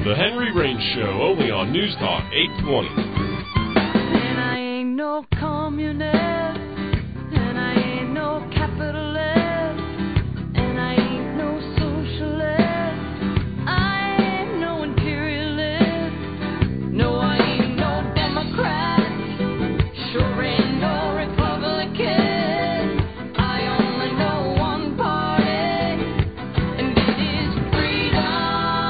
The Henry Rain Show, only on News Talk 820. And I ain't no communist, and I ain't no capitalist, and I ain't no socialist, I ain't no imperialist, no, I ain't no Democrat, sure ain't no Republican, I only know one party, and it is freedom.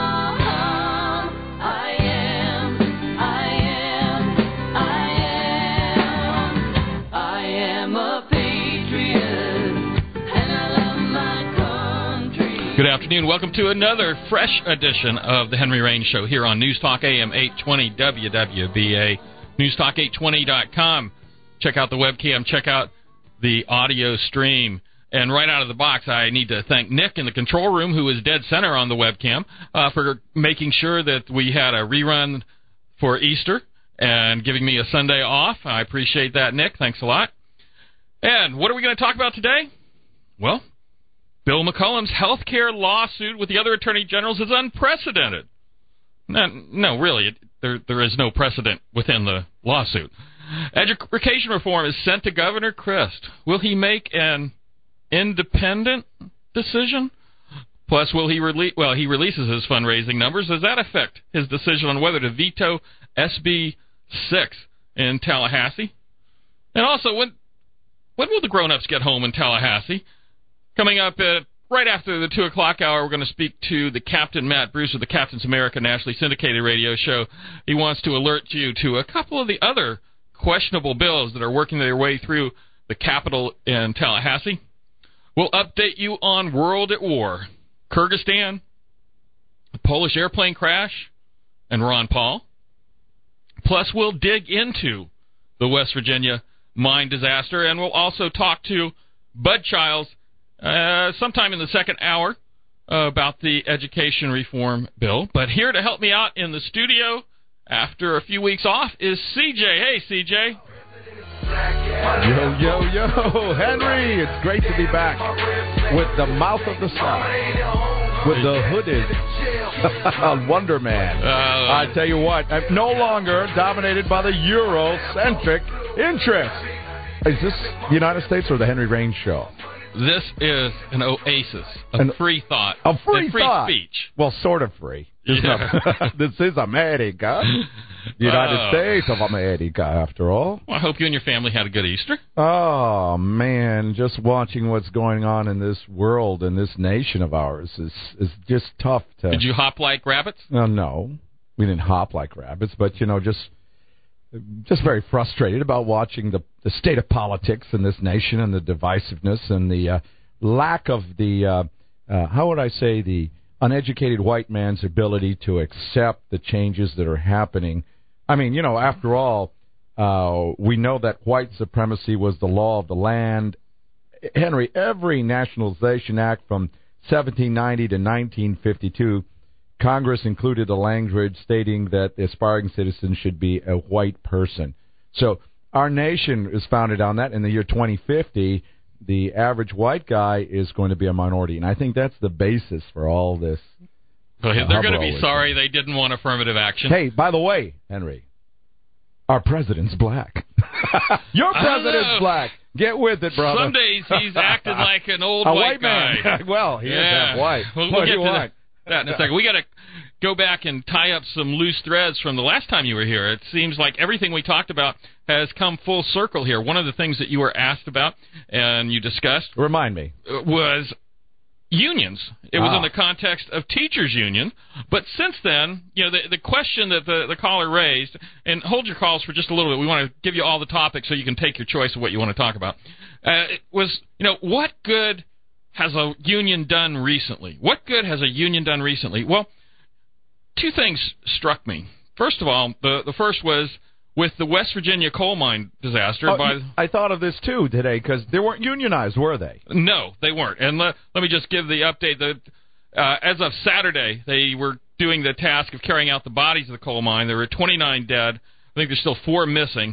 I am a patriot, and I love my country. Good afternoon. Welcome to another fresh edition of the Henry Rain Show here on News Talk AM 820 WWBA, newstalk820.com. Check out the webcam. Check out the audio stream. And right out of the box, I need to thank Nick in the control room, who is dead center on the webcam, for making sure that we had a rerun for Easter and giving me a Sunday off. I appreciate that, Nick. Thanks a lot. And what are we going to talk about today? Well, Bill McCollum's health care lawsuit with the other attorney generals is unprecedented. No, really, there is no precedent within the lawsuit. Education reform is sent to Governor Crist. Will he make an independent decision? Plus, will he he releases his fundraising numbers. Does that affect his decision on whether to veto SB 6 in Tallahassee? And also, when will the grown-ups get home in Tallahassee? Coming up right after the 2 o'clock hour, we're going to speak to the Captain Matt Bruce of the Captain's America nationally syndicated radio show. He wants to alert you to a couple of the other questionable bills that are working their way through the Capitol in Tallahassee. We'll update you on World at War, Kyrgyzstan, the Polish airplane crash, and Ron Paul. Plus, we'll dig into the West Virginia mine disaster, and we'll also talk to Bud Childs sometime in the second hour about the education reform bill. But here to help me out in the studio after a few weeks off is CJ. Hey, CJ. Yo, Henry, it's great to be back with the mouth of the South, with the hooded Wonder Man. I tell you what, I'm no longer dominated by the Eurocentric interest. Is this the United States or the Henry Rain Show? This is an oasis of free thought. A free thought. Speech. Well, sort of free. Yeah. This is America. The United States of America, after all. Well, I hope you and your family had a good Easter. Oh, man, just watching what's going on in this world and this nation of ours is just tough to... Did you hop like rabbits? No, we didn't hop like rabbits, but, just very frustrated about watching the state of politics in this nation and the divisiveness and the lack of the, how would I say, the uneducated white man's ability to accept the changes that are happening. I mean, after all, we know that white supremacy was the law of the land. Henry, every nationalization act from 1790 to 1952, Congress included a language stating that the aspiring citizen should be a white person. So our nation is founded on that. In the year 2050, the average white guy is going to be a minority. And I think that's the basis for all this. Well, they're going to be sorry they didn't want affirmative action. Hey, by the way, Henry, our president's black. Your president's black. Get with it, brother. Some days he's acting like an old white guy. Man. Well, he is half white. We'll get to that in a second. We got to go back and tie up some loose threads from the last time you were here. It seems like everything we talked about has come full circle here. One of the things that you were asked about and you discussed... Remind me. ...was unions. It was in the context of teachers' union. But since then, the question that the caller raised, and hold your calls for just a little bit. We want to give you all the topics so you can take your choice of what you want to talk about. It was, what good has a union done recently? What good has a union done recently? Well, two things struck me. First of all, the first was with the West Virginia coal mine disaster. I thought of this, too, today, because they weren't unionized, were they? No, they weren't. And let me just give the update. As of Saturday, they were doing the task of carrying out the bodies of the coal mine. There were 29 dead. I think there's still 4 missing.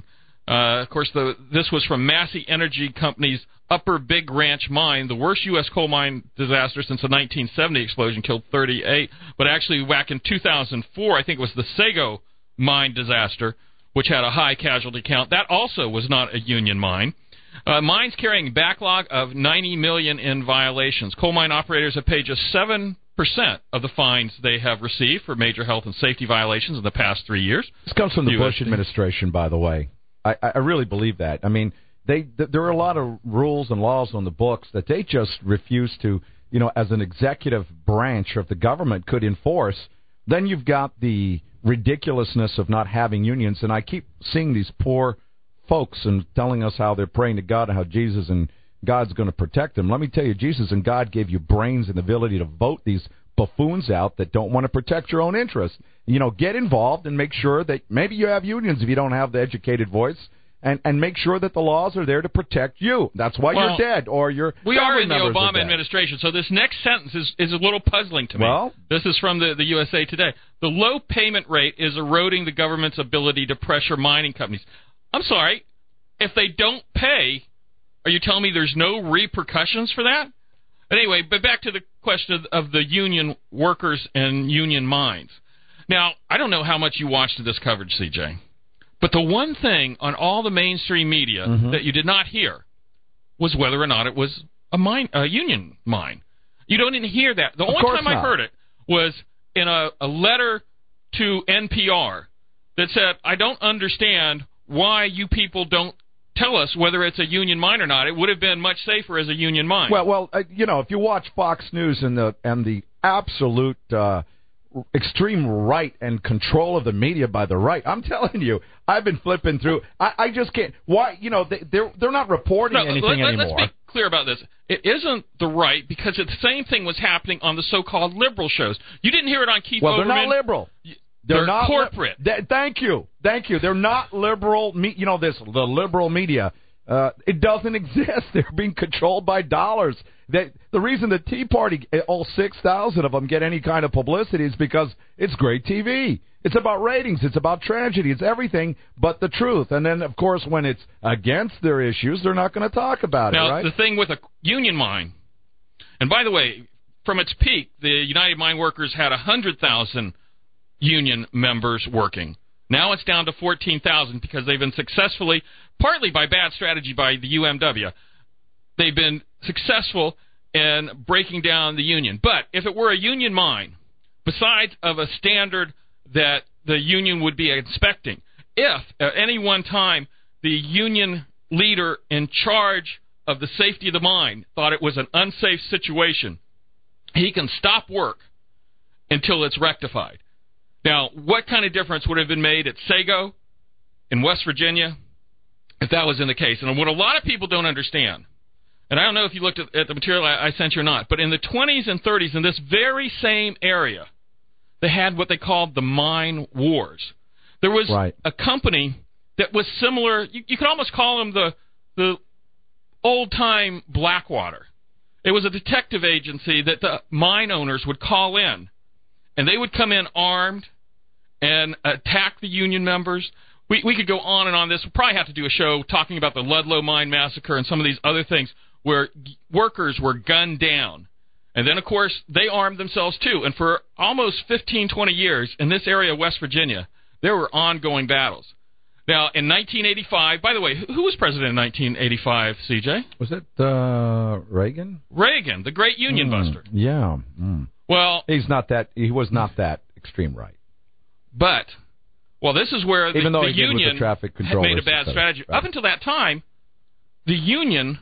Of course, this was from Massey Energy Company's Upper Big Ranch mine, the worst U.S. coal mine disaster since the 1970 explosion, killed 38. But actually, back in 2004, I think it was the Sago mine disaster, which had a high casualty count. That also was not a union mine. Mines carrying backlog of $90 million in violations. Coal mine operators have paid just 7% of the fines they have received for major health and safety violations in the past 3 years. This comes from the Bush administration, by the way. I really believe that. I mean, there are a lot of rules and laws on the books that they just refuse to, as an executive branch of the government could enforce. Then you've got the ridiculousness of not having unions, and I keep seeing these poor folks and telling us how they're praying to God and how Jesus and God's going to protect them. Let me tell you, Jesus and God gave you brains and the ability to vote these buffoons out that don't want to protect your own interests. Get involved and make sure that maybe you have unions if you don't have the educated voice, and make sure that the laws are there to protect you. That's why you're dead, or you're. We are in the Obama administration, so this next sentence is a little puzzling to me. Well, this is from the USA Today. The low payment rate is eroding the government's ability to pressure mining companies. I'm sorry, if they don't pay, are you telling me there's no repercussions for that? Anyway, but back to the question of the union workers and union mines. Now, I don't know how much you watched this coverage, CJ, but the one thing on all the mainstream media that you did not hear was whether or not it was a union mine. You don't even hear that. The only time I heard it was in a letter to NPR that said, I don't understand why you people don't tell us whether it's a union mine or not. It would have been much safer as a union mine. Well, if you watch Fox News and the absolute extreme right and control of the media by the right, I'm telling you, I've been flipping through. I just can't. Why? They're not reporting anything anymore. Let's be clear about this. It isn't the right, because the same thing was happening on the so-called liberal shows. You didn't hear it on Keith Olbermann. Well, they're not liberal. They're not corporate. Thank you. They're not liberal. The liberal media. It doesn't exist. They're being controlled by dollars. The reason the Tea Party, all 6,000 of them, get any kind of publicity is because it's great TV. It's about ratings. It's about tragedy. It's everything but the truth. And then, of course, when it's against their issues, they're not going to talk about it, right? Now, the thing with a union mine, and by the way, from its peak, the United Mine Workers had 100,000 union members working. Now it's down to 14,000 because they've been successfully, partly by bad strategy by the UMW, they've been successful in breaking down the union. But if it were a union mine, besides of a standard that the union would be inspecting, if at any one time the union leader in charge of the safety of the mine thought it was an unsafe situation, he can stop work until it's rectified. Now, what kind of difference would have been made at Sago in West Virginia if that was in the case? And what a lot of people don't understand, and I don't know if you looked at the material I sent you or not, but in the 20s and 30s, in this very same area, they had what they called the mine wars. There was a company that was similar. You could almost call them the old-time Blackwater. It was a detective agency that the mine owners would call in, and they would come in armed and attack the union members. We could go on and on this. We'll probably have to do a show talking about the Ludlow Mine Massacre and some of these other things where workers were gunned down. And then, of course, they armed themselves, too. And for almost 15, 20 years in this area of West Virginia, there were ongoing battles. Now, in 1985, by the way, who was president in 1985, CJ? Was it Reagan? Reagan, the great union buster. Yeah. Well, he was not that extreme right. But, this is where the union had made a bad strategy. Right. Up until that time, the union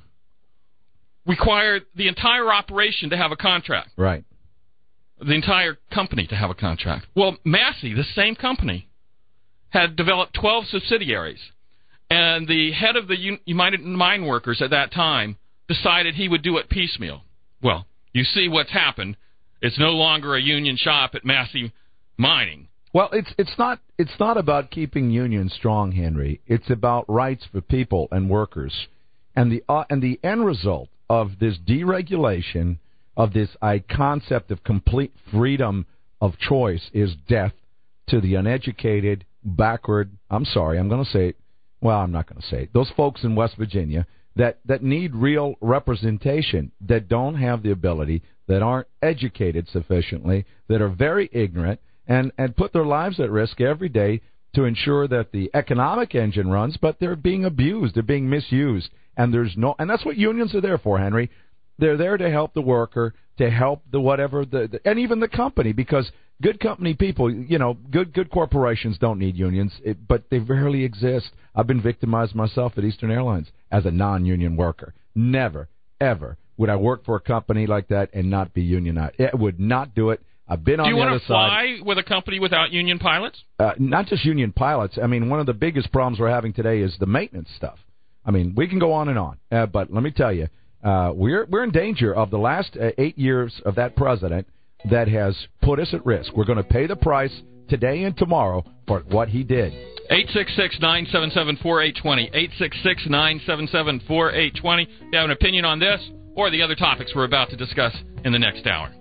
required the entire operation to have a contract. Right. The entire company to have a contract. Well, Massey, the same company, had developed 12 subsidiaries. And the head of the United Mine Workers at that time decided he would do it piecemeal. Well, you see what's happened. It's no longer a union shop at Massey Mining. Well, it's not about keeping unions strong, Henry. It's about rights for people and workers. And the end result of this deregulation, of this concept of complete freedom of choice, is death to the uneducated, backward, I'm sorry, I'm going to say it, well, I'm not going to say it, those folks in West Virginia that need real representation, that don't have the ability, that aren't educated sufficiently, that are very ignorant, and put their lives at risk every day to ensure that the economic engine runs, but they're being abused, they're being misused, and and that's what unions are there for, Henry. They're there to help the worker, to help the whatever, and even the company, because good company people, good corporations don't need unions, but they rarely exist. I've been victimized myself at Eastern Airlines as a non-union worker. Never, ever would I work for a company like that and not be unionized. I would not do it. I've been on the other side. Do you want to fly with a company without union pilots? Not just union pilots. I mean, one of the biggest problems we're having today is the maintenance stuff. I mean, we can go on and on, but let me tell you, we're in danger of the last 8 years of that president that has put us at risk. We're going to pay the price today and tomorrow for what he did. 866-977-4820. 866-977-4820. If you have an opinion on this or the other topics we're about to discuss in the next hour.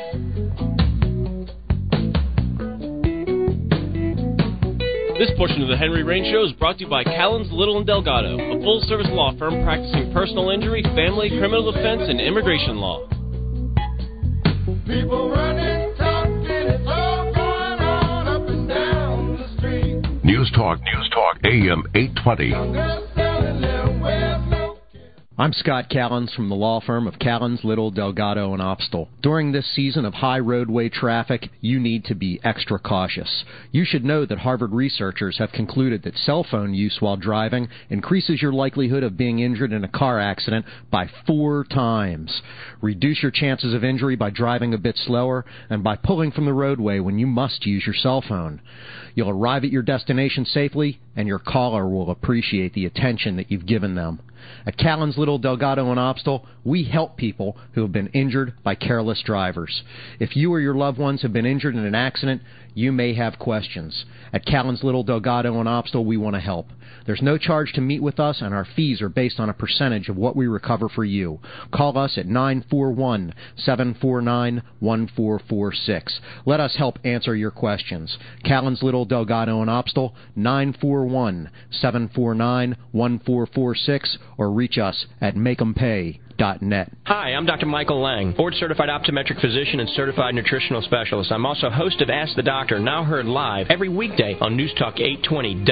This portion of the Henry Rain Show is brought to you by Callens, Little and Delgado, a full-service law firm practicing personal injury, family, criminal defense, and immigration law. People running, talking, it's all going on up and down the street. News Talk, AM 820. I'm Scott Callens from the law firm of Callens, Little, Delgado, and Opstal. During this season of high roadway traffic, you need to be extra cautious. You should know that Harvard researchers have concluded that cell phone use while driving increases your likelihood of being injured in a car accident by 4 times. Reduce your chances of injury by driving a bit slower and by pulling from the roadway when you must use your cell phone. You'll arrive at your destination safely, and your caller will appreciate the attention that you've given them. At Callens, Little, Delgado, and Opstal, we help people who have been injured by careless drivers. If you or your loved ones have been injured in an accident, you may have questions. At Callens, Little, Delgado, and Opstal, we want to help. There's no charge to meet with us, and our fees are based on a percentage of what we recover for you. Call us at 941-749-1446. Let us help answer your questions. Callens, Little, Delgado, and Opstal, 941-749-1446, or reach us at makeempay.net. Hi, I'm Dr. Michael Lang, board-certified optometric physician and certified nutritional specialist. I'm also host of Ask the Doctor, now heard live every weekday on News Talk 820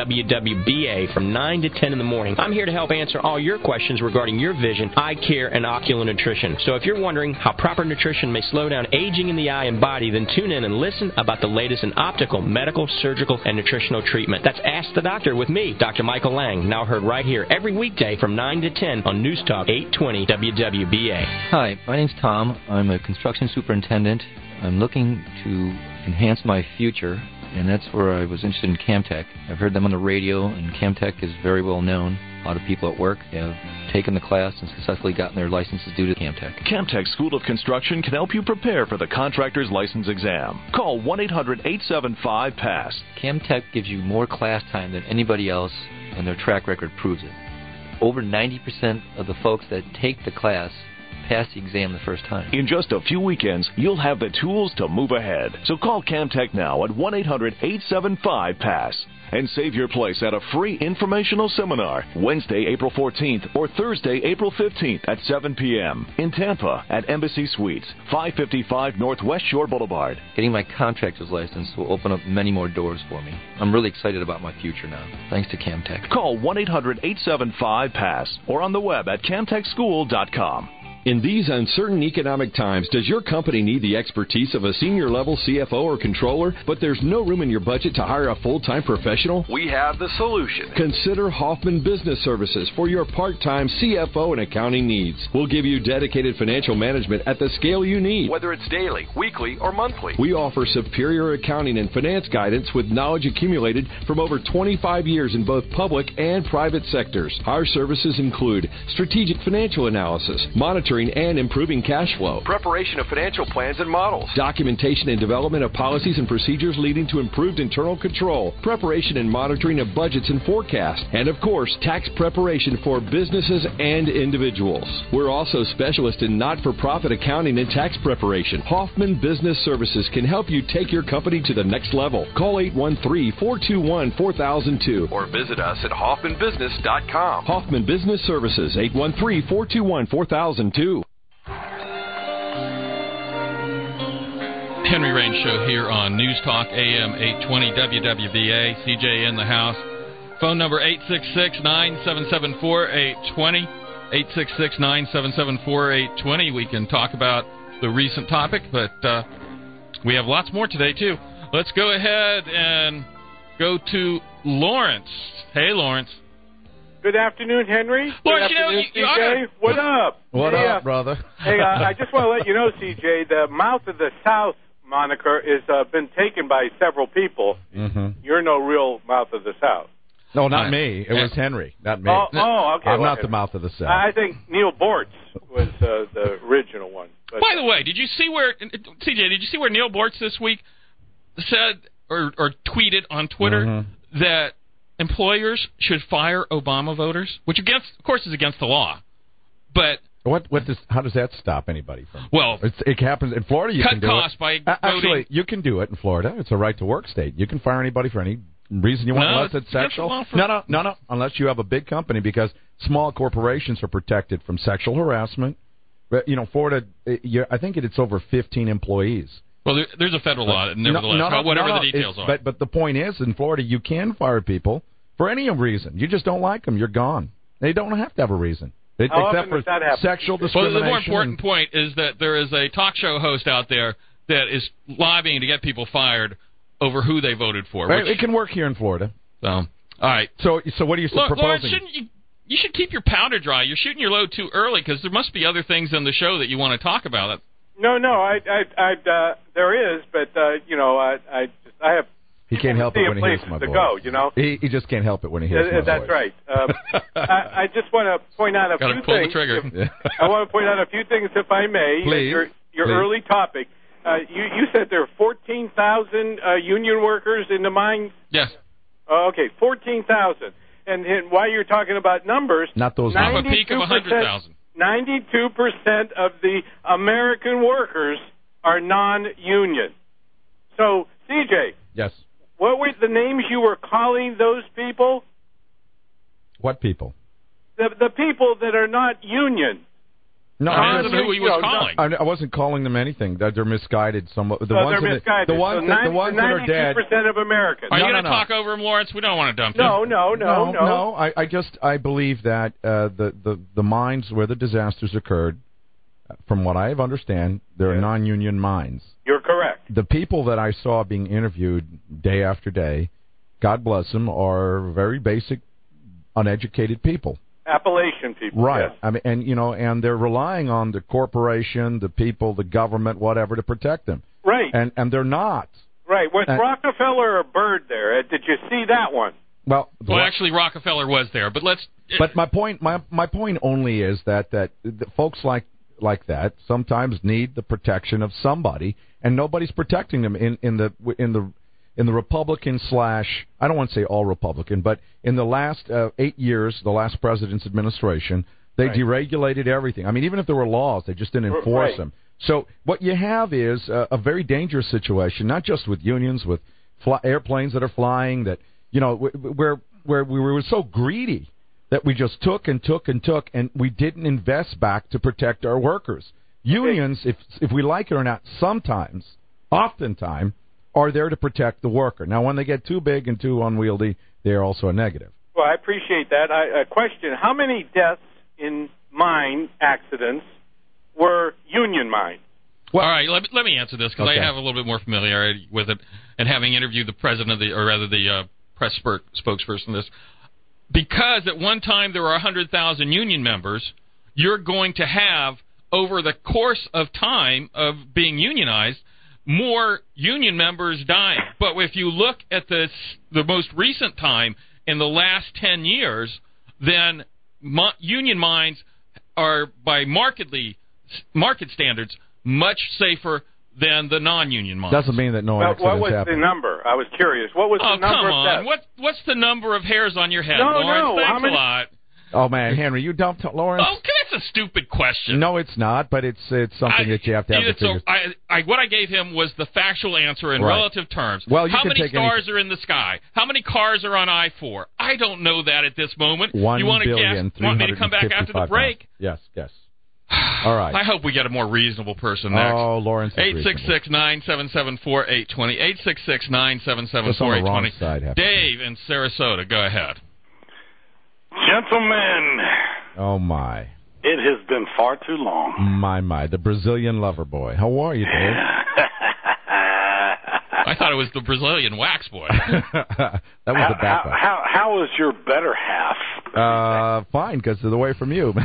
WWBA from 9 to 10 in the morning. I'm here to help answer all your questions regarding your vision, eye care, and ocular nutrition. So if you're wondering how proper nutrition may slow down aging in the eye and body, then tune in and listen about the latest in optical, medical, surgical, and nutritional treatment. That's Ask the Doctor with me, Dr. Michael Lang, now heard right here every weekday from 9 to 10 on News Talk 820 WWBA. Hi, my name's Tom. I'm a construction superintendent. I'm looking to enhance my future, and that's where I was interested in Camtech. I've heard them on the radio, and Camtech is very well known. A lot of people at work have taken the class and successfully gotten their licenses due to Camtech. Camtech School of Construction can help you prepare for the contractor's license exam. Call 1-800-875-PASS. Camtech gives you more class time than anybody else, and their track record proves it. Over 90% of the folks that take the class pass the exam the first time. In just a few weekends, you'll have the tools to move ahead. So call Camtech now at 1-800-875-PASS and save your place at a free informational seminar Wednesday, April 14th or Thursday, April 15th at 7 p.m. in Tampa at Embassy Suites, 555 Northwest Shore Boulevard. Getting my contractor's license will open up many more doors for me. I'm really excited about my future now, thanks to Camtech. Call 1-800-875-PASS or on the web at camtechschool.com. In these uncertain economic times, does your company need the expertise of a senior-level CFO or controller, but there's no room in your budget to hire a full-time professional? We have the solution. Consider Hoffman Business Services for your part-time CFO and accounting needs. We'll give you dedicated financial management at the scale you need. Whether it's daily, weekly, or monthly. We offer superior accounting and finance guidance with knowledge accumulated from over 25 years in both public and private sectors. Our services include strategic financial analysis, monitoring monitoring and improving cash flow. Preparation of financial plans and models. Documentation and development of policies and procedures leading to improved internal control. Preparation and monitoring of budgets and forecasts. And of course, tax preparation for businesses and individuals. We're also specialists in not-for-profit accounting and tax preparation. Hoffman Business Services can help you take your company to the next level. Call 813-421-4002 Or visit us at HoffmanBusiness.com. Hoffman Business Services, 813-421-4002. Henry Rain Show here on News Talk AM 820 WWBA. CJ in the house. Phone number 866-977-4820. 866-977-4820. We can talk about the recent topic, but we have lots more today, too. Let's go ahead and go to Lawrence. Hey, Lawrence. Good afternoon, Henry. Lawrence, Good afternoon, CJ. What up? What up, brother? Hey, I just want to let you know, CJ, the Mouth of the South moniker has been taken by several people. Mm-hmm. You're no real Mouth of the South. No, not me. It was Henry, not me. Oh, okay. I'm not the Mouth of the South. I think Neil Bortz was the original one. But, by the way, did you see where Neil Bortz this week said or tweeted on Twitter that employers should fire Obama voters, which of course is against the law. But how does that stop anybody from? Well, it happens in Florida. You can do costs it. by Actually, voting. you can do it in Florida. It's a right to work state. You can fire anybody for any reason you want, unless it's sexual. No. Unless you have a big company, because small corporations are protected from sexual harassment. But, Florida, I think it's over 15 employees. Well, there's a federal law, nevertheless, whatever the details are. But the point is, in Florida, you can fire people for any reason. You just don't like them, you're gone. They don't have to have a reason. Except for sexual discrimination. Well, the more important point is that there is a talk show host out there that is lobbying to get people fired over who they voted for. It can work here in Florida. So, all right. So what are you proposing? Lawrence, you should keep your powder dry. You're shooting your load too early, because there must be other things in the show that you want to talk about. No, there is, but I have. He can't help it when he hears my voice. Go, He just can't help it when he hears my voice. That's right. I just want to point out a few things. Pull the trigger. I want to point out a few things, if I may. Please. Your early topic. You said there are 14,000 union workers in the mines? Yes. Okay, 14,000. And while you're talking about numbers, not those numbers. A peak of 100,000. 92% of the American workers are non-union. So, CJ. Yes. What were the names you were calling those people? What people? The people that are not union. No, I don't know who he was calling. I wasn't calling them anything. They're misguided somewhat. They're misguided. The ones that are dead. 92% of Americans. Are you going to talk over him, Lawrence? We don't want to dump him. No. I believe that the mines where the disasters occurred, from what I understand, they're non-union mines. You're correct. The people that I saw being interviewed day after day, God bless them, are very basic, uneducated people. Appalachian people, right? Yes. I mean, and they're relying on the corporation, the people, the government, whatever, to protect them. Right. And they're not. Right. Was Rockefeller or Byrd there? Did you see that one? Well, actually, Rockefeller was there, but let's. But my point only is that the folks like that sometimes need the protection of somebody, and nobody's protecting them in the Republican / I don't want to say all Republican, but in the last 8 years, the last president's administration, they deregulated everything. I mean, even if there were laws, they just didn't enforce them. So what you have is a very dangerous situation, not just with unions, with airplanes that are flying, that where we were so greedy that we just took, and we didn't invest back to protect our workers. Unions, if we like it or not, oftentimes, are there to protect the worker. Now, when they get too big and too unwieldy, they are also a negative. Well, I appreciate that. A question: how many deaths in mine accidents were union mines? Well, all right, let me answer this, because I have a little bit more familiarity with it, and having interviewed the president of the press spokesperson of this. Because at one time there were 100,000 union members, you're going to have, over the course of time of being unionized, more union members dying. But if you look at the most recent time in the last 10 years, then union mines are by market standards much safer than the non-union mines. Doesn't mean that no accidents happen. What was the number? I was curious. What was the number come of on. deaths? What's the number of hairs on your head, No, Lawrence? no. Thanks a lot. Oh, man, Henry, you dumped Lawrence? Oh, that's a stupid question. No, it's not, but it's something that you have to have the figures. What I gave him was the factual answer in relative terms. Well, how many stars are in the sky? How many cars are on I-4? I don't know that at this moment. You want me to come back after the break? Yes. All right. I hope we get a more reasonable person next. Oh, Lawrence. 866-977-4820. 866-977-4820. Dave in Sarasota, go ahead. Gentlemen. Oh, my. It has been far too long. My. The Brazilian lover boy. How are you, Dave? I thought it was the Brazilian wax boy. That was the backup. How is your better half? Fine, because they're away from you.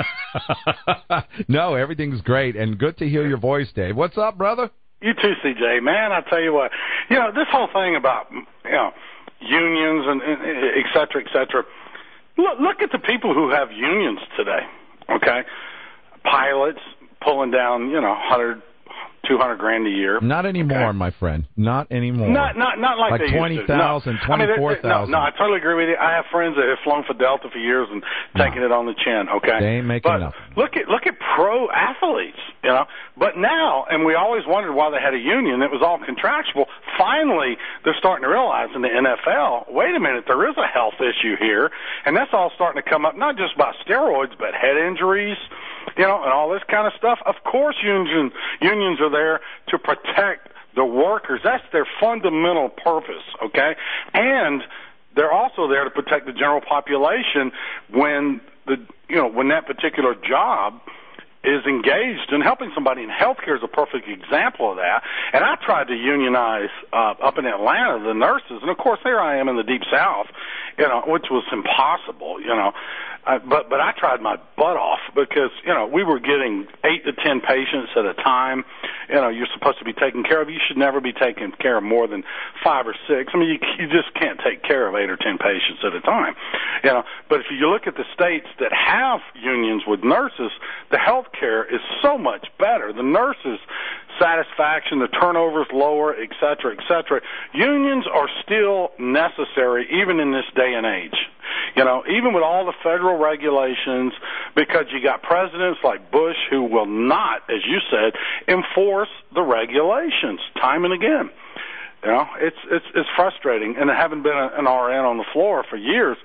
No, everything's great, and good to hear your voice, Dave. What's up, brother? You too, CJ. Man, I tell you what. This whole thing about, unions and et cetera, et cetera. Look at the people who have unions today, okay? Pilots pulling down, 100, 200 grand a year. Not anymore, my friend. Not anymore. Not like they 20,000, used to. 24,000. No, I totally agree with you. I have friends that have flown for Delta for years and taken it on the chin, okay? They ain't making nothing. Look at pro athletes, But now, and we always wondered why they had a union, it was all contractual. Finally, they're starting to realize in the NFL, wait a minute, there is a health issue here, and that's all starting to come up, not just about steroids, but head injuries, and all this kind of stuff. Of course, unions are there to protect the workers. That's their fundamental purpose, okay? And they're also there to protect the general population when that particular job is engaged in helping somebody, and healthcare is a perfect example of that. And I tried to unionize up in Atlanta the nurses, and of course here I am in the Deep South, which was impossible, But I tried my butt off because, we were getting 8 to 10 patients at a time. You're supposed to be taken care of. You should never be taking care of more than 5 or 6. I mean, you just can't take care of 8 or 10 patients at a time. But if you look at the states that have unions with nurses, the health care is so much better. The nurses' satisfaction, the turnover's lower, et cetera, et cetera. Unions are still necessary even in this day and age. Even with all the federal regulations, because you got presidents like Bush who will not, as you said, enforce the regulations time and again. It's frustrating, and having been an RN on the floor for years,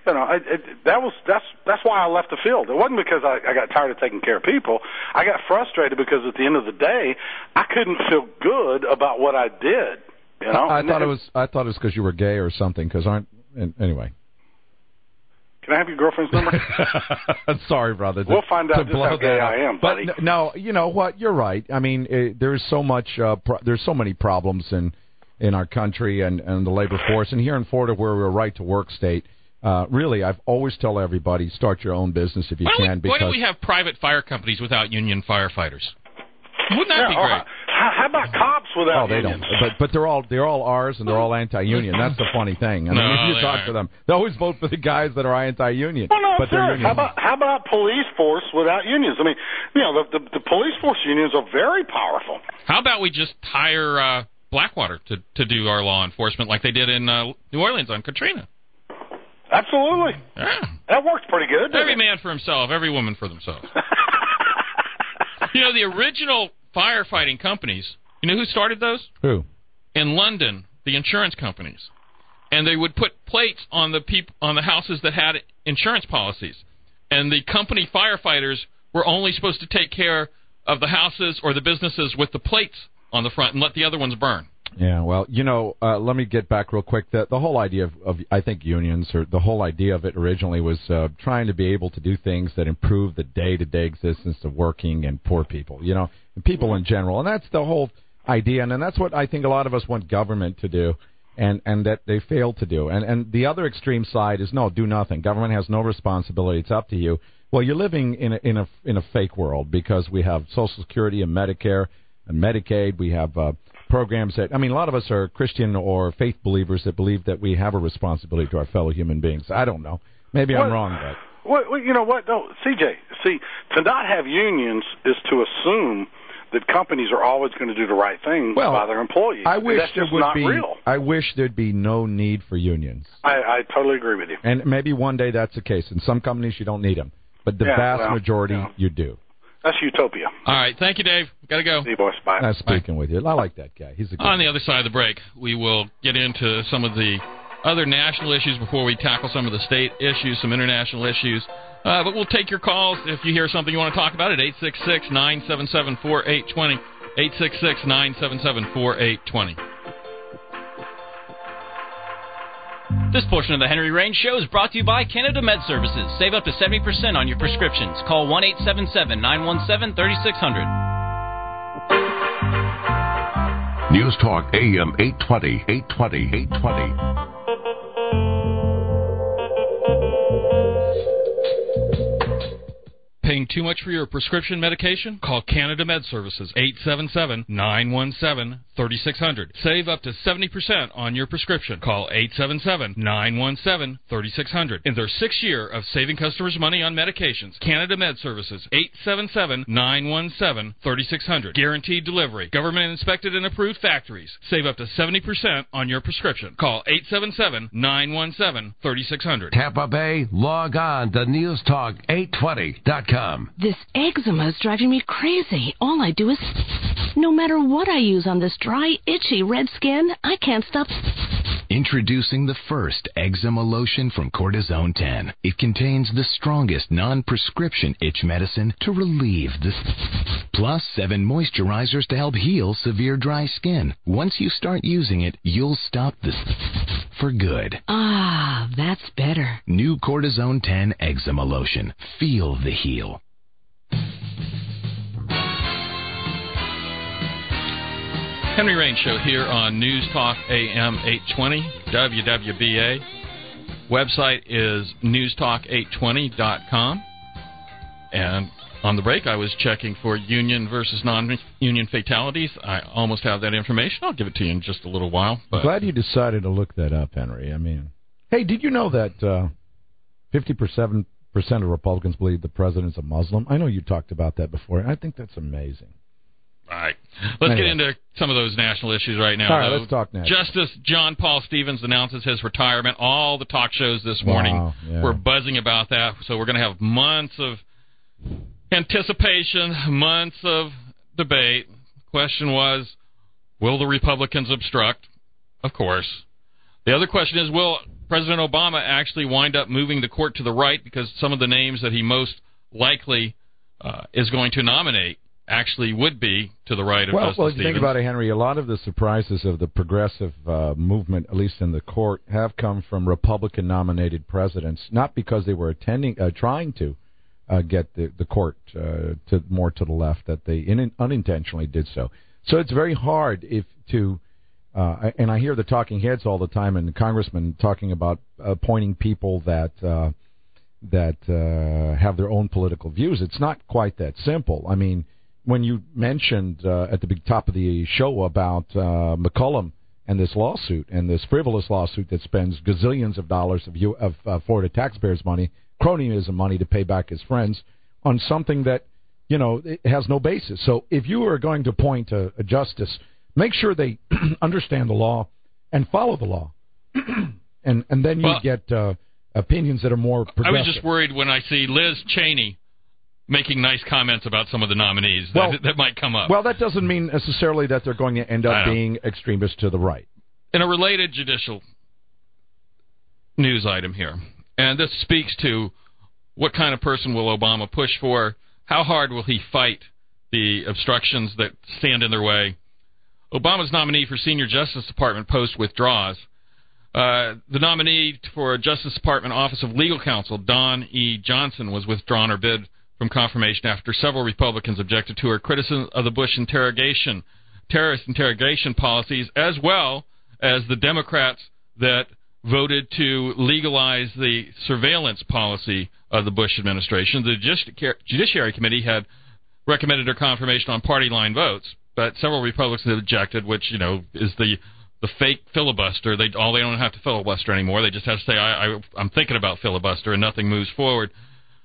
that's why I left the field. It wasn't because I got tired of taking care of people. I got frustrated because at the end of the day, I couldn't feel good about what I did. I thought it was because you were gay or something. Anyway. Can I have your girlfriend's number? Sorry, brother. We'll find out just how gay I am, buddy. But no, you know what? You're right. I mean, there's so much. There's so many problems in our country and the labor force, and here in Florida, where we're a right-to-work state. Really, I've always tell everybody, start your own business if you can. Why don't we have private fire companies without union firefighters? Wouldn't that be great? How about cops without unions? They don't. But they're all ours, and they're all anti-union. That's the funny thing. I mean, if you talk to them, they always vote for the guys that are anti-union. Well, no, but they're union. How about police force without unions? I mean, the police force unions are very powerful. How about we just hire Blackwater to do our law enforcement like they did in New Orleans on Katrina? Absolutely. Yeah. That works pretty good. Every man for himself, every woman for themselves. The original firefighting companies, you know who started those? Who? In London, the insurance companies. And they would put plates on the houses that had insurance policies. And the company firefighters were only supposed to take care of the houses or the businesses with the plates on the front and let the other ones burn. Yeah, well, let me get back real quick. The whole idea of I think unions, or the whole idea of it originally was trying to be able to do things that improve the day-to-day existence of working and poor people, and people in general. And that's the whole idea, and that's what I think a lot of us want government to do, and that they fail to do. And the other extreme side is, no, do nothing. Government has no responsibility. It's up to you. Well, you're living in a fake world, because we have Social Security and Medicare and Medicaid. We have programs that, a lot of us are Christian or faith believers that believe that we have a responsibility to our fellow human beings. I don't know. Maybe I'm wrong, but Well, you know what, though, CJ? See, to not have unions is to assume that companies are always going to do the right thing by their employees. I wish that's there just would not be. real. I wish there'd be no need for unions. I totally agree with you. And maybe one day that's the case. In some companies, you don't need them, but the vast majority, you do. That's utopia. All right. Thank you, Dave. Got to go. See you, boys. Bye. Nice speaking with you. I like that guy. He's a good On the other side of the break, we will get into some of the other national issues before we tackle some of the state issues, some international issues. But we'll take your calls if you hear something you want to talk about at 866-977-4820. 866-977-4820. This portion of the Henry Rain Show is brought to you by Canada Med Services. Save up to 70% on your prescriptions. Call 1-877-917-3600. News Talk AM 820, 820, 820. Paying too much for your prescription medication? Call Canada Med Services, 877-917-3600. Save up to 70% on your prescription. Call 877-917-3600. In their 6th year of saving customers money on medications, Canada Med Services, 877-917-3600. Guaranteed delivery. Government inspected and approved factories. Save up to 70% on your prescription. Call 877-917-3600. Tampa Bay, log on to newstalk820.com. This eczema is driving me crazy. All I do is, no matter what I use on this dry, itchy, red skin, I can't stop. Introducing the first eczema lotion from Cortisone 10. It contains the strongest non-prescription itch medicine to relieve the plus 7 moisturizers to help heal severe dry skin. Once you start using it, you'll stop the for good. Ah, that's better. New Cortisone 10 eczema lotion. Feel the heal. Henry Rain Show here on News Talk AM 820 WWBA. Website is newstalk820.com. And on the break, I was checking for union versus non-union fatalities. I almost have that information. I'll give it to you in just a little while. But glad you decided to look that up, Henry. I mean, hey, did you know that 57% of Republicans believe the president's a Muslim? I know you talked about that before. I think that's amazing. All right. Let's get into some of those national issues right now. All right, let's talk national. Justice John Paul Stevens announces his retirement. All the talk shows this morning were buzzing about that. So we're going to have months of anticipation, months of debate. Question was, will the Republicans obstruct? Of course. The other question is, will President Obama actually wind up moving the court to the right, because some of the names that he most likely is going to nominate actually would be to the right of Justice Stevens. Well, if you think about it, Henry, a lot of the surprises of the progressive movement, at least in the court, have come from Republican-nominated presidents, not because they were trying to get the court to more to the left, that they unintentionally did so. So it's very hard and I hear the talking heads all the time and the congressmen talking about appointing people that have their own political views. It's not quite that simple. I mean, when you mentioned at the big top of the show about McCollum and this lawsuit, and this frivolous lawsuit that spends gazillions of dollars of Florida taxpayers' money, cronyism money, to pay back his friends on something that, it has no basis. So if you are going to appoint a justice, make sure they understand the law and follow the law. and then you get opinions that are more progressive. I was just worried when I see Liz Cheney making nice comments about some of the nominees that might come up. Well, that doesn't mean necessarily that they're going to end up being extremists to the right. In a related judicial news item here, and this speaks to what kind of person will Obama push for, how hard will he fight the obstructions that stand in their way. Obama's nominee for senior Justice Department post withdraws. The nominee for Justice Department Office of Legal Counsel, Don E. Johnson, was withdrawn her bid from confirmation after several Republicans objected to her criticism of the Bush terrorist interrogation policies, as well as the Democrats that voted to legalize the surveillance policy of the Bush administration. The Judiciary Committee had recommended her confirmation on party line votes, but several Republicans objected, which, is the fake filibuster. They don't have to filibuster anymore. They just have to say, I'm thinking about filibuster, and nothing moves forward.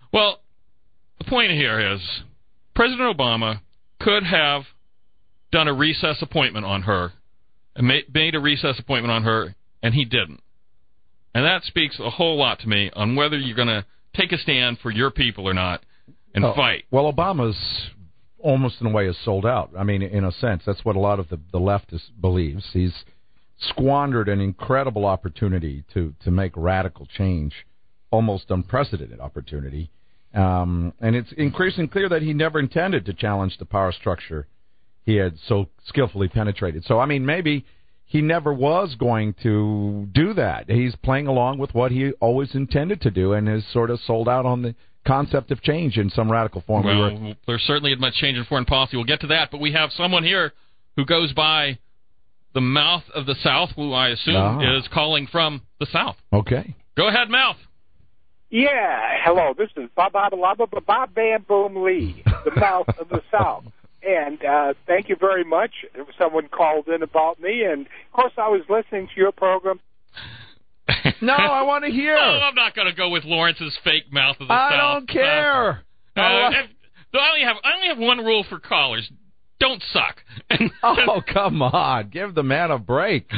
Well, the point here is President Obama could have done a recess appointment on her, and made a recess appointment on her, and he didn't. And that speaks a whole lot to me on whether you're going to take a stand for your people or not and fight. Well, Obama's almost in a way is sold out. I mean, in a sense, that's what a lot of the leftist believes. He's squandered an incredible opportunity to make radical change, almost unprecedented opportunity. And it's increasingly clear that he never intended to challenge the power structure he had so skillfully penetrated. So, I mean, maybe he never was going to do that. He's playing along with what he always intended to do and is sort of sold out on the concept of change in some radical form. Well, there's certainly much change in foreign policy. We'll get to that, but we have someone here who goes by the Mouth of the South, who I assume is calling from the South. Okay. Go ahead, Mouth. Yeah, hello, this is Bob Bam Boom Lee, the Mouth of the South. And thank you very much. Someone called in about me, and, of course, I was listening to your program. No, I want to hear. Oh, I'm not going to go with Lawrence's fake Mouth of the South. I don't care. I only have one rule for callers. Don't suck. Oh, come on. Give the man a break.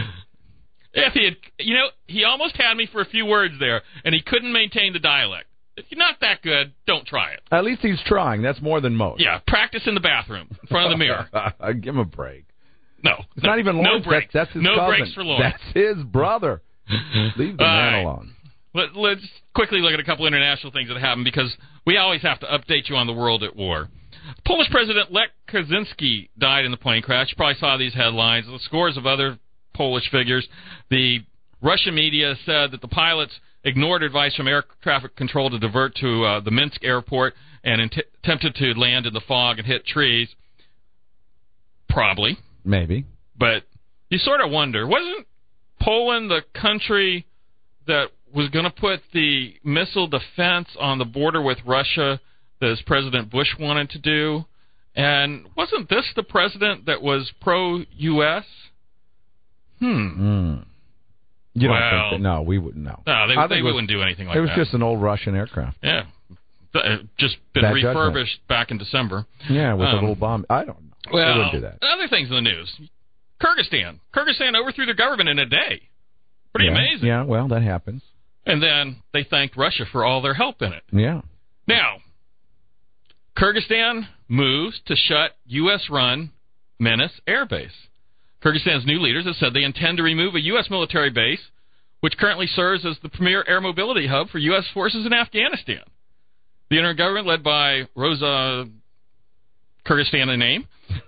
If he had, he almost had me for a few words there, and he couldn't maintain the dialect. If you're not that good, don't try it. At least he's trying. That's more than most. Yeah, practice in the bathroom, in front of the mirror. Give him a break. No. It's not even Lawrence. No breaks. That's his no cousin. breaks for Lawrence. That's his brother. Leave the man alone. Let's quickly look at a couple international things that happened, because we always have to update you on the world at war. Polish President Lech Kaczynski died in the plane crash. You probably saw these headlines. The scores of other Polish figures. The Russian media said that the pilots ignored advice from air traffic control to divert to the Minsk airport and attempted to land in the fog and hit trees. Probably. Maybe. But you sort of wonder, wasn't Poland the country that was going to put the missile defense on the border with Russia that as President Bush wanted to do? And wasn't this the president that was pro-U.S.? You don't think that? No, we wouldn't know. No, they wouldn't do anything like that. It was just an old Russian aircraft. Yeah. Just been Bad refurbished judgment. back in December. Yeah, with a little bomb. I don't know. Well, they wouldn't do that. Other things in the news. Kyrgyzstan. Kyrgyzstan overthrew their government in a day. Pretty amazing. Yeah, well, that happens. And then they thanked Russia for all their help in it. Yeah. Now, Kyrgyzstan moves to shut U.S.-run Menes Air Base. Kyrgyzstan's new leaders have said they intend to remove a U.S. military base, which currently serves as the premier air mobility hub for U.S. forces in Afghanistan. The interim government, led by Rosa Kyrgyzstan, a name,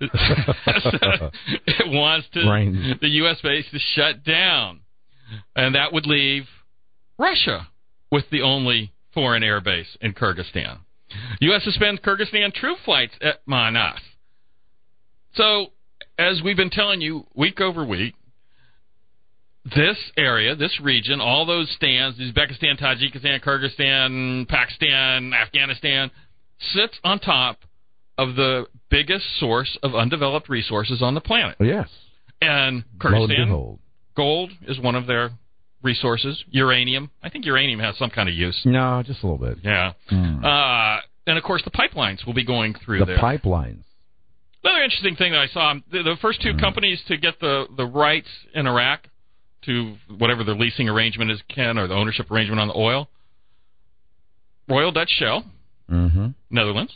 it wants the U.S. base to shut down. And that would leave Russia with the only foreign air base in Kyrgyzstan. U.S. suspends Kyrgyzstan troop flights at Manas. So, as we've been telling you week over week, this area, this region, all those stands, Uzbekistan, Tajikistan, Kyrgyzstan, Pakistan, Afghanistan, sits on top of the biggest source of undeveloped resources on the planet. Yes. And Kyrgyzstan, gold is one of their resources. Uranium. I think uranium has some kind of use. No, just a little bit. Yeah. And, of course, the pipelines will be going through there. The pipelines. Another interesting thing that I saw, the first two companies to get the rights in Iraq to whatever their leasing arrangement is, Ken, or the ownership arrangement on the oil, Royal Dutch Shell, Netherlands,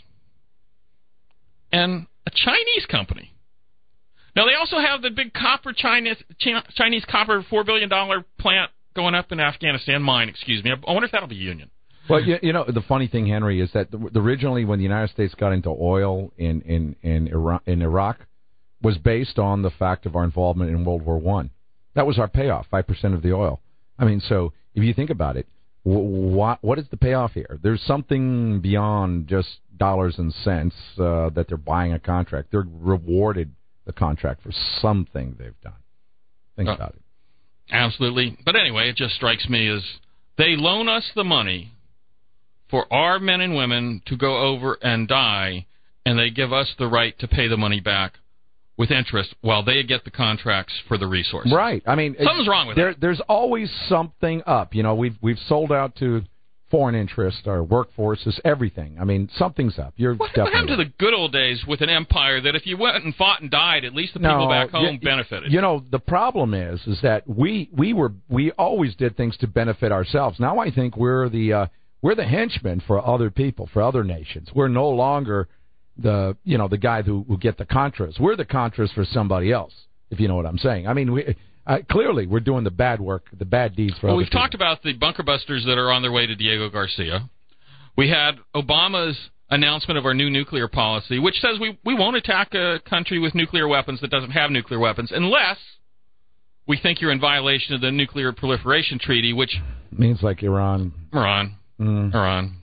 and a Chinese company. Now, they also have the big Chinese copper $4 billion plant going up in Afghanistan, mine, excuse me. I wonder if that'll be union. Well, you know, the funny thing, Henry, is that originally when the United States got into oil in Iraq was based on the fact of our involvement in World War I. That was our payoff, 5% of the oil. I mean, so if you think about it, what is the payoff here? There's something beyond just dollars and cents that they're buying a contract. They're rewarded the contract for something they've done. Think about it. Absolutely. But anyway, it just strikes me as they loan us the money for our men and women to go over and die, and they give us the right to pay the money back with interest while they get the contracts for the resources. Right. I mean, something's wrong with that. There's always something up. You know, we've sold out to foreign interests, our workforces, everything. I mean, something's up. What happened to the good old days with an empire that if you went and fought and died, at least the people back home benefited? You know, the problem is that we always did things to benefit ourselves. Now I think we're the henchmen for other people, for other nations. We're no longer the guy who get the Contras. We're the Contras for somebody else, if you know what I'm saying. I mean, clearly we're doing the bad work, the bad deeds for other people. Well, we've talked about the bunker busters that are on their way to Diego Garcia. We had Obama's announcement of our new nuclear policy, which says we won't attack a country with nuclear weapons that doesn't have nuclear weapons unless we think you're in violation of the Nuclear Proliferation Treaty, which means like Iran. Iran.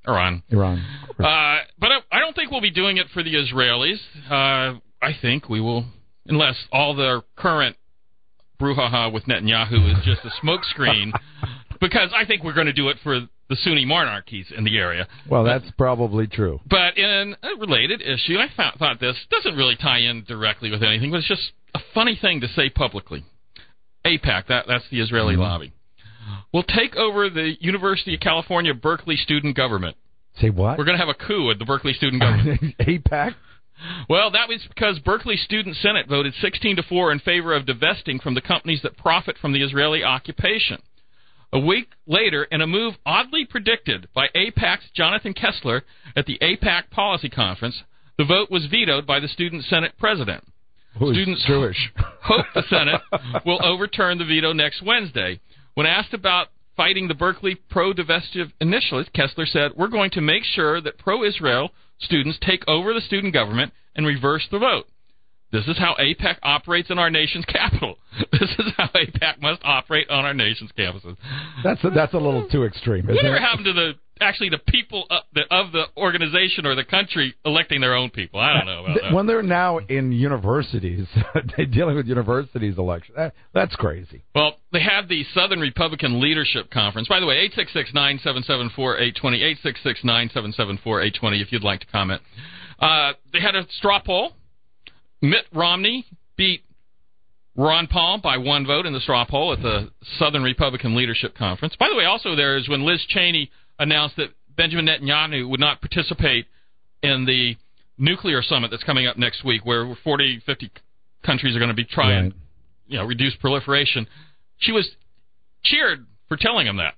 But I don't think we'll be doing it for the Israelis. I think we will, unless all their current brouhaha with Netanyahu is just a smokescreen, because I think we're going to do it for the Sunni monarchies in the area. Well, that's probably true. But in a related issue, I thought this doesn't really tie in directly with anything, but it's just a funny thing to say publicly. AIPAC, that's the Israeli lobby, will take over the University of California Berkeley student government. Say what? We're going to have a coup at the Berkeley student government. AIPAC? Well, that was because Berkeley Student Senate voted 16-4 in favor of divesting from the companies that profit from the Israeli occupation. A week later, in a move oddly predicted by AIPAC's Jonathan Kessler at the AIPAC Policy Conference, the vote was vetoed by the Student Senate president. Students Jewish. hope the Senate will overturn the veto next Wednesday. When asked about fighting the Berkeley pro-divestiture initiatives, Kessler said, "We're going to make sure that pro-Israel students take over the student government and reverse the vote. This is how AIPAC operates in our nation's capital. This is how AIPAC must operate on our nation's campuses." That's a little too extreme, isn't Whatever it? happened to the people of the organization or the country electing their own people? I don't know about that. When they're now in universities, they're dealing with universities election. That's crazy. Well, they had the Southern Republican Leadership Conference. By the way, 866-977-4820, 866-977-4820 if you'd like to comment. They had a straw poll. Mitt Romney beat Ron Paul by one vote in the straw poll at the Southern Republican Leadership Conference. By the way, also there is when Liz Cheney announced that Benjamin Netanyahu would not participate in the nuclear summit that's coming up next week, where 40, 50 countries are going to be trying to reduce proliferation. She was cheered for telling him that.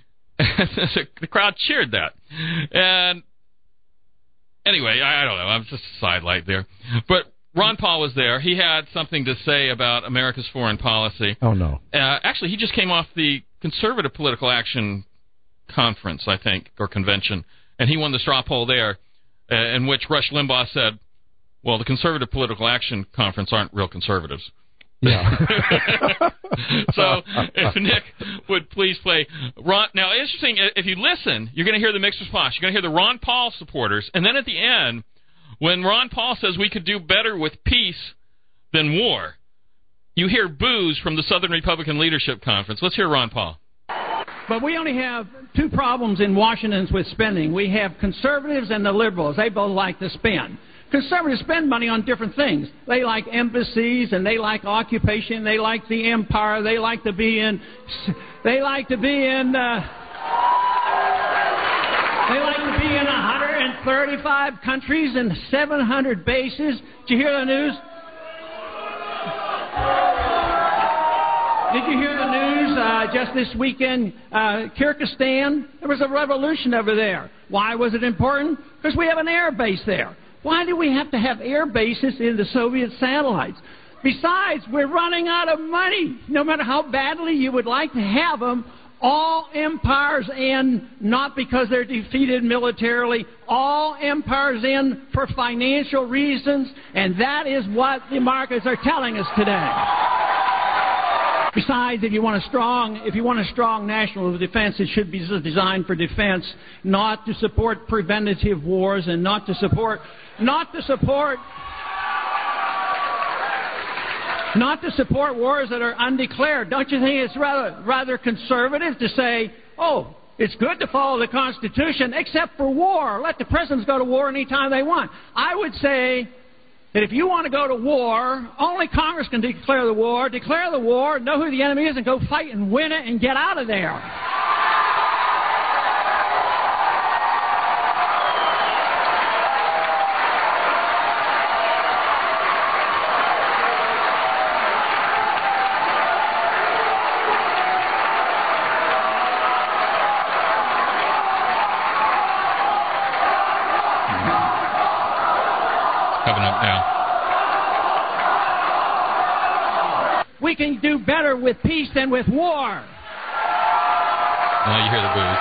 The crowd cheered that. And anyway, I don't know. I'm just a sidelight there. But Ron Paul was there. He had something to say about America's foreign policy. Oh, no. Actually, he just came off the Conservative Political Action Conference, I think, or convention, and he won the straw poll there, in which Rush Limbaugh said, well, the Conservative Political Action Conference aren't real conservatives. Yeah. So if Nick would please play Ron. Now, interesting, if you listen, you're going to hear the mixed response. You're going to hear the Ron Paul supporters, and then at the end, when Ron Paul says we could do better with peace than war, you hear boos from the Southern Republican Leadership Conference. Let's hear Ron Paul. But we only have two problems in Washington with spending. We have conservatives and the liberals. They both like to spend. Conservatives spend money on different things. They like embassies, and they like occupation. They like the empire. They like to be in 135 countries and 700 bases. Did you hear the news? Did you hear the news just this weekend? Kyrgyzstan, there was a revolution over there. Why was it important? Because we have an air base there. Why do we have to have air bases in the Soviet satellites? Besides, we're running out of money. No matter how badly you would like to have them, all empires end not because they're defeated militarily. All empires end for financial reasons, and that is what the markets are telling us today. Besides, if you want a strong national defense, it should be designed for defense, not to support preventative wars, and not to support wars that are undeclared. Don't you think it's rather conservative to say, oh, it's good to follow the Constitution, except for war. Let the presidents go to war anytime they want. I would say that if you want to go to war, only Congress can declare the war, know who the enemy is, and go fight and win it and get out of there. Yeah. We can do better with peace than with war. Now you hear the boos.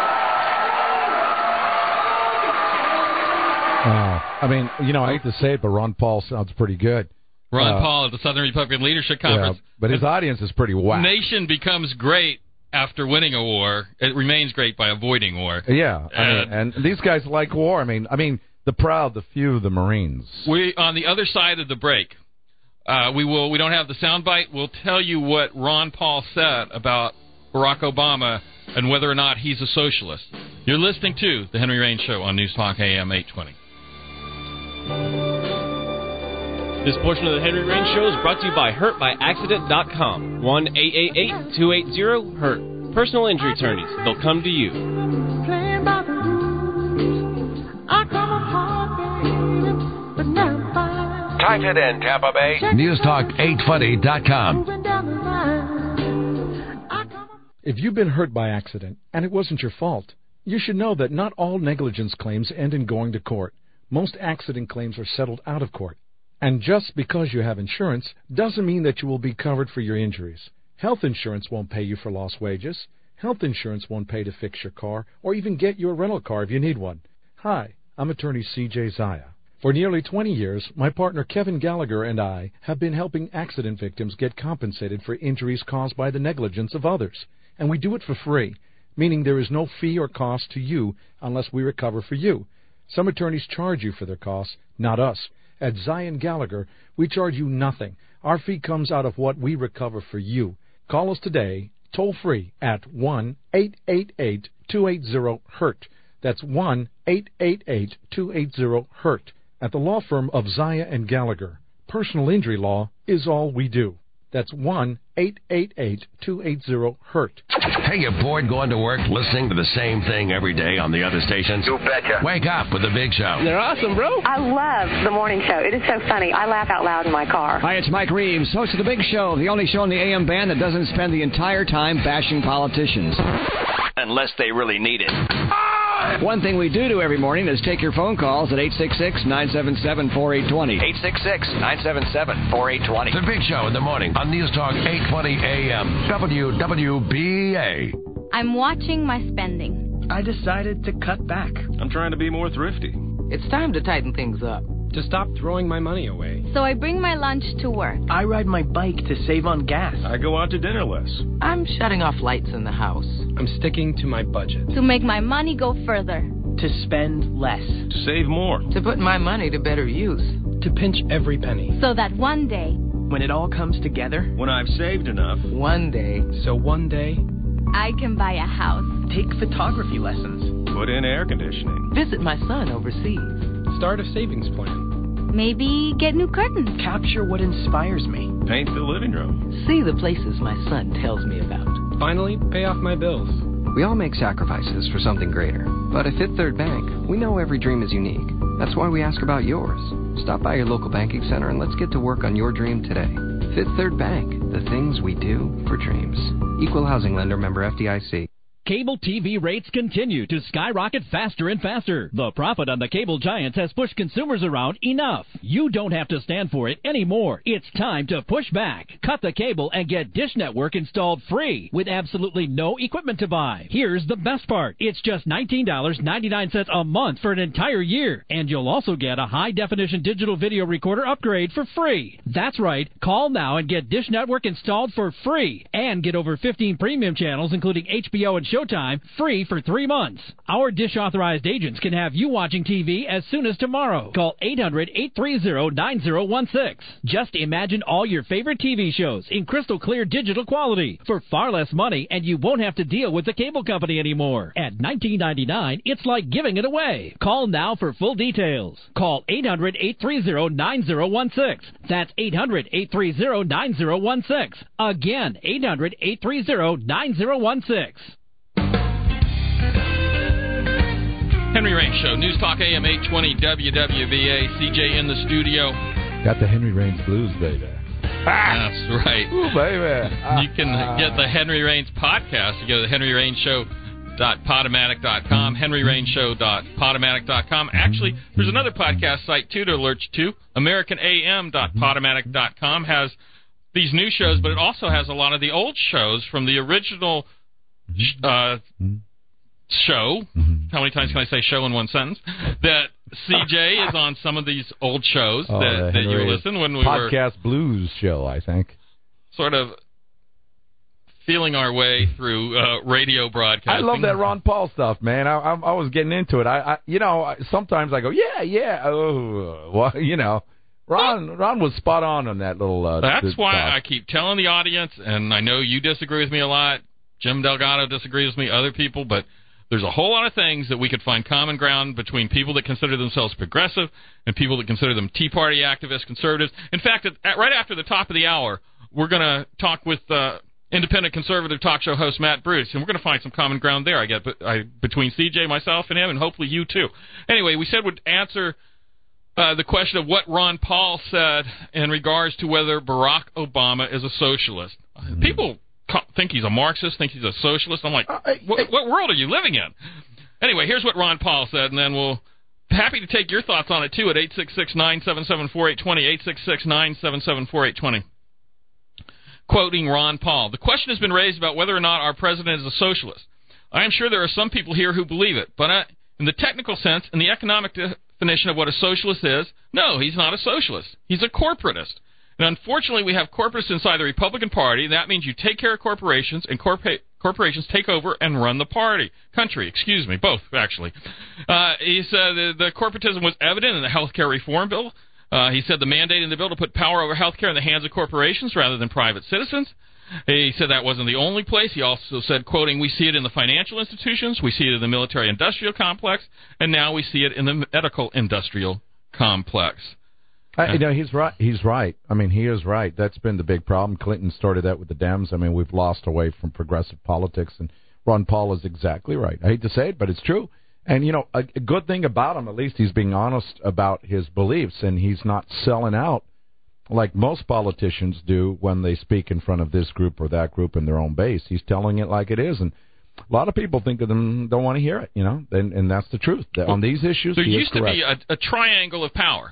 I mean, I hate to say it, but Ron Paul sounds pretty good. Ron Paul at the Southern Republican Leadership Conference. Yeah, but his audience is pretty whack. Nation becomes great after winning a war. It remains great by avoiding war. Yeah, and these guys like war. I mean, the proud, the few, the Marines. We on the other side of the break. We don't have the soundbite. We'll tell you what Ron Paul said about Barack Obama and whether or not he's a socialist. You're listening to The Henry Raines Show on News Talk AM 820. This portion of The Henry Raines Show is brought to you by HurtByAccident.com. 1-888-280-HURT. Personal injury attorneys. They'll come to you. Titan and Tampa Bay. NewsTalk820.com. If you've been hurt by accident and it wasn't your fault, you should know that not all negligence claims end in going to court. Most accident claims are settled out of court. And just because you have insurance doesn't mean that you will be covered for your injuries. Health insurance won't pay you for lost wages. Health insurance won't pay to fix your car or even get you a rental car if you need one. Hi, I'm attorney C.J. Zaya. For nearly 20 years, my partner Kevin Gallagher and I have been helping accident victims get compensated for injuries caused by the negligence of others. And we do it for free, meaning there is no fee or cost to you unless we recover for you. Some attorneys charge you for their costs, not us. At Zion Gallagher, we charge you nothing. Our fee comes out of what we recover for you. Call us today, toll-free, at 1-888-280-HURT. That's 1-888-280-HURT. At the law firm of Zaya and Gallagher, personal injury law is all we do. That's 1-888-280-HURT. Hey, you bored going to work listening to the same thing every day on the other stations? You betcha. Wake up with the Big Show. They're awesome, bro. I love the morning show. It is so funny. I laugh out loud in my car. Hi, it's Mike Reeves, host of the Big Show, the only show in the AM band that doesn't spend the entire time bashing politicians. Unless they really need it. One thing we do every morning is take your phone calls at 866-977-4820. 866-977-4820. The Big Show in the morning on News Talk 820 AM WWBA. I'm watching my spending. I decided to cut back. I'm trying to be more thrifty. It's time to tighten things up. To stop throwing my money away. So I bring my lunch to work. I ride my bike to save on gas. I go out to dinner less. I'm shutting off lights in the house. I'm sticking to my budget. To make my money go further. To spend less. To save more. To put my money to better use. To pinch every penny. So that one day, when it all comes together. When I've saved enough. One day. So one day, I can buy a house. Take photography lessons. Put in air conditioning. Visit my son overseas. Start a savings plan. Maybe get new curtains. Capture what inspires me. Paint the living room. See the places my son tells me about. Finally, pay off my bills. We all make sacrifices for something greater. But at Fifth Third Bank, we know every dream is unique. That's why we ask about yours. Stop by your local banking center and let's get to work on your dream today. Fifth Third Bank, the things we do for dreams. Equal housing lender, member FDIC. Cable TV rates continue to skyrocket faster and faster. The profit on the cable giants has pushed consumers around enough. You don't have to stand for it anymore. It's time to push back. Cut the cable and get Dish Network installed free with absolutely no equipment to buy. Here's the best part. It's just $19.99 a month for an entire year. And you'll also get a high-definition digital video recorder upgrade for free. That's right. Call now and get Dish Network installed for free. And get over 15 premium channels, including HBO and Showtime, free for 3 months. Our Dish authorized agents can have you watching TV as soon as tomorrow. Call 800-830-9016. Just imagine all your favorite TV shows in crystal clear digital quality for far less money, and you won't have to deal with the cable company anymore. At $19.99, it's like giving it away. Call now for full details. Call 800-830-9016. That's 800-830-9016. Again, 800-830-9016. Henry Raines Show, News Talk AM 820 WWBA. CJ in the studio. Got the Henry Raines blues, baby. That's right. Ooh, baby. You can get the Henry Raines podcast. You go to henryrainshow.podomatic.com, henryrainshow.podomatic.com. Actually, there's another podcast site, too, to alert you to. americanam.podomatic.com has these new shows, but it also has a lot of the old shows from the original show. How many times can I say show in one sentence? That CJ is on some of these old shows that you listen when we Podcast Blues show, I think. Sort of feeling our way through radio broadcasting. I love that Ron Paul stuff, man. I was getting into it. I sometimes I go, yeah. Oh, well, Ron was spot on that little. That's why I keep telling the audience, and I know you disagree with me a lot. Jim Delgado disagrees with me, other people, but there's a whole lot of things that we could find common ground between people that consider themselves progressive and people that consider them Tea Party activists, conservatives. In fact, right after the top of the hour, we're going to talk with independent conservative talk show host Matt Bruce, and we're going to find some common ground there, between CJ, myself, and him, and hopefully you too. Anyway, we said we'd answer the question of what Ron Paul said in regards to whether Barack Obama is a socialist. People think he's a Marxist, think he's a socialist. I'm like, what world are you living in? Anyway, here's what Ron Paul said, and then we'll happy to take your thoughts on it, too, at 866-977-4820, 866-977-4820. Quoting Ron Paul, the question has been raised about whether or not our president is a socialist. I am sure there are some people here who believe it, but in the technical sense, in the economic definition of what a socialist is, no, he's not a socialist. He's a corporatist. And unfortunately, we have corporates inside the Republican Party. That means you take care of corporations, and corporations take over and run the country. Excuse me, both, actually. He said the corporatism was evident in the health care reform bill. He said the mandate in the bill to put power over health care in the hands of corporations rather than private citizens. He said that wasn't the only place. He also said, quoting, we see it in the financial institutions, we see it in the military-industrial complex, and now we see it in the medical-industrial complex. He's right. He's right. I mean, he is right. That's been the big problem. Clinton started that with the Dems. I mean, we've lost away from progressive politics, and Ron Paul is exactly right. I hate to say it, but it's true. And, a good thing about him, at least he's being honest about his beliefs, and he's not selling out like most politicians do when they speak in front of this group or that group in their own base. He's telling it like it is, and a lot of people think of them, don't want to hear it, and that's the truth. On these issues, there used to be a triangle of power.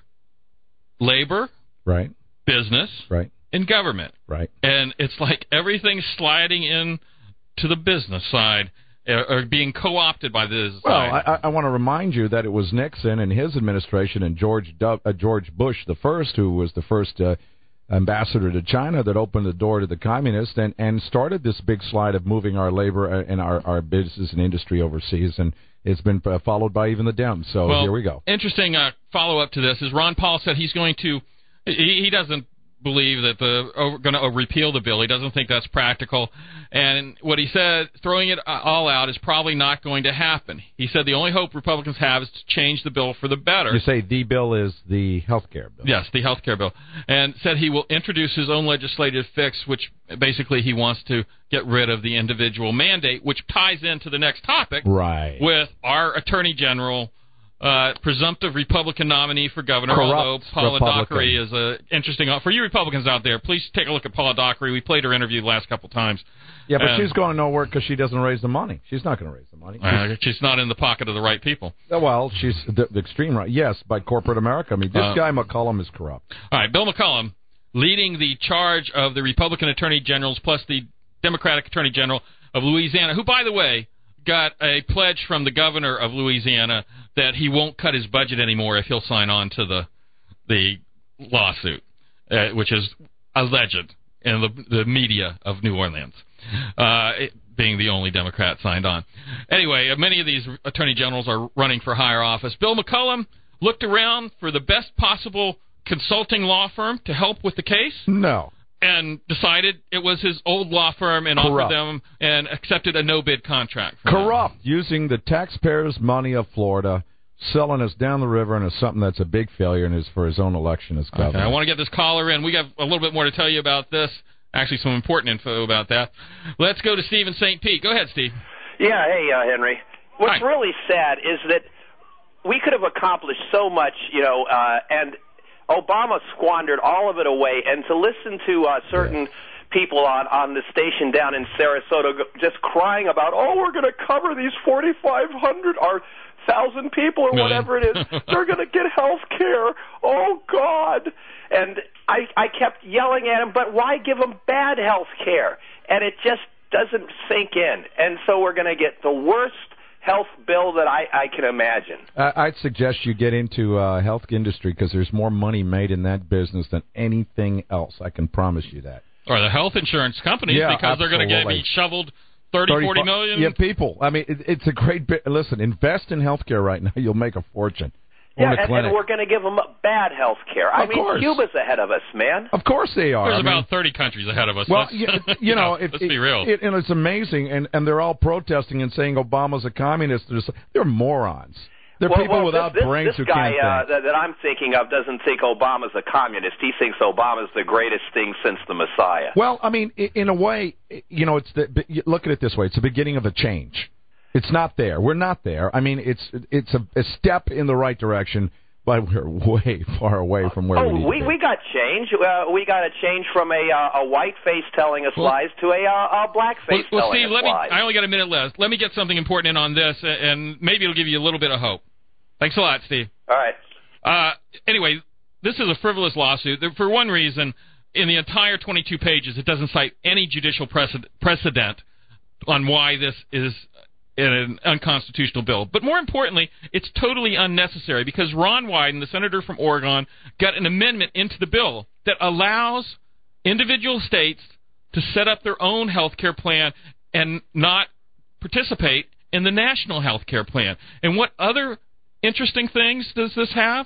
Labor, right? Business, right? And government, right? And it's like everything's sliding in to the business side or being co-opted by this side. Well, I want to remind you that it was Nixon and his administration and George Bush the first, who was the first ambassador to China, that opened the door to the communists and started this big slide of moving our labor and our business and industry overseas, and it's been followed by even the Dems. So here we go. Interesting follow-up to this is Ron Paul said he's going to – he doesn't believe that going to repeal the bill. He doesn't think that's practical. And what he said, throwing it all out, is probably not going to happen. He said the only hope Republicans have is to change the bill for the better. You say the bill is the health care bill. Yes, the health care bill. And said he will introduce his own legislative fix, which basically he wants to get rid of the individual mandate, which ties into the next topic, right, with our Attorney General, presumptive Republican nominee for governor, although Paula Dockery is interesting. For you Republicans out there, please take a look at Paula Dockery. We played her interview the last couple of times. Yeah, but she's going nowhere because she doesn't raise the money. She's not going to raise the money. She's not in the pocket of the right people. Well, she's the extreme right. Yes, by corporate America. I mean, this guy McCollum is corrupt. All right, Bill McCollum, leading the charge of the Republican Attorney Generals plus the Democratic Attorney General of Louisiana, who, by the way, got a pledge from the governor of Louisiana that he won't cut his budget anymore if he'll sign on to the lawsuit, which is alleged in the media of New Orleans, being the only Democrat signed on. Anyway, many of these attorney generals are running for higher office. Bill McCollum looked around for the best possible consulting law firm to help with the case. No. And decided it was his old law firm and offered them and accepted a no-bid contract. Corrupt, using the taxpayers' money of Florida, selling us down the river into something that's a big failure and is for his own election as governor. Okay, I want to get this caller in. We got a little bit more to tell you about this. Actually, some important info about that. Let's go to Steve in St. Pete. Go ahead, Steve. Yeah, hey, Henry. What's really sad is that we could have accomplished so much, and Obama squandered all of it away, and to listen to certain people on the station down in Sarasota just crying about, we're going to cover these 4,500 or 1,000 people or whatever it is. They're going to get health care. Oh, God. And I kept yelling at him, but why give them bad health care? And it just doesn't sink in. And so we're going to get the worst health bill that I can imagine. I'd suggest you get into health industry because there's more money made in that business than anything else. I can promise you that. Or the health insurance companies, because they're going to be shoveled 40 million. Yeah, people. I mean, it's a great bit. Listen, invest in healthcare right now. You'll make a fortune. Yeah, and we're going to give them bad health care. I mean, Cuba's ahead of us, man. Of course they are. There's about 30 countries ahead of us. Well, let's be real. And it's amazing, and they're all protesting and saying Obama's a communist. They're morons. They're people without brains who can't think. This guy that I'm thinking of doesn't think Obama's a communist. He thinks Obama's the greatest thing since the Messiah. Well, I mean, in a way, look at it this way. It's the beginning of a change. It's not there. We're not there. I mean, it's a step in the right direction, but we're way far away from where we need to be. We got change. We got a change from a white face telling us lies to a black face telling us lies. I only got a minute left. Let me get something important in on this, and maybe it'll give you a little bit of hope. Thanks a lot, Steve. All right. Anyway, this is a frivolous lawsuit. For one reason, in the entire 22 pages, it doesn't cite any judicial precedent on why this is an unconstitutional bill. But more importantly, it's totally unnecessary because Ron Wyden, the senator from Oregon, got an amendment into the bill that allows individual states to set up their own health care plan and not participate in the national health care plan. And what other interesting things does this have?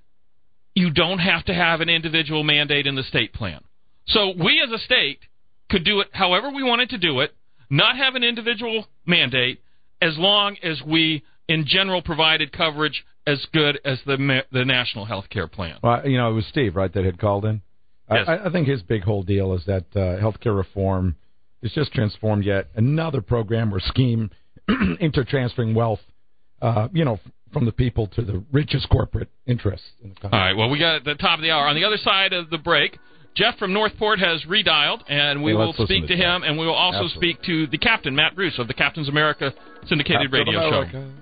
You don't have to have an individual mandate in the state plan. So we as a state could do it however we wanted to do it, not have an individual mandate, as long as we, in general, provided coverage as good as the national health care plan. Well, it was Steve, right, that had called in? Yes. I think his big whole deal is that health care reform is just transformed yet another program or scheme into transferring wealth, from the people to the richest corporate interests in the country. All right, well, we got at the top of the hour. On the other side of the break, Jeff from Northport has redialed, and we will speak to him, and we will also speak to the captain, Matt Bruce, of the Captain's America syndicated radio show.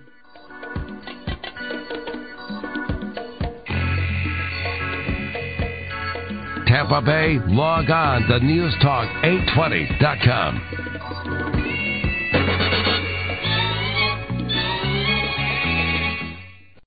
Tampa Bay, log on to newstalk820.com.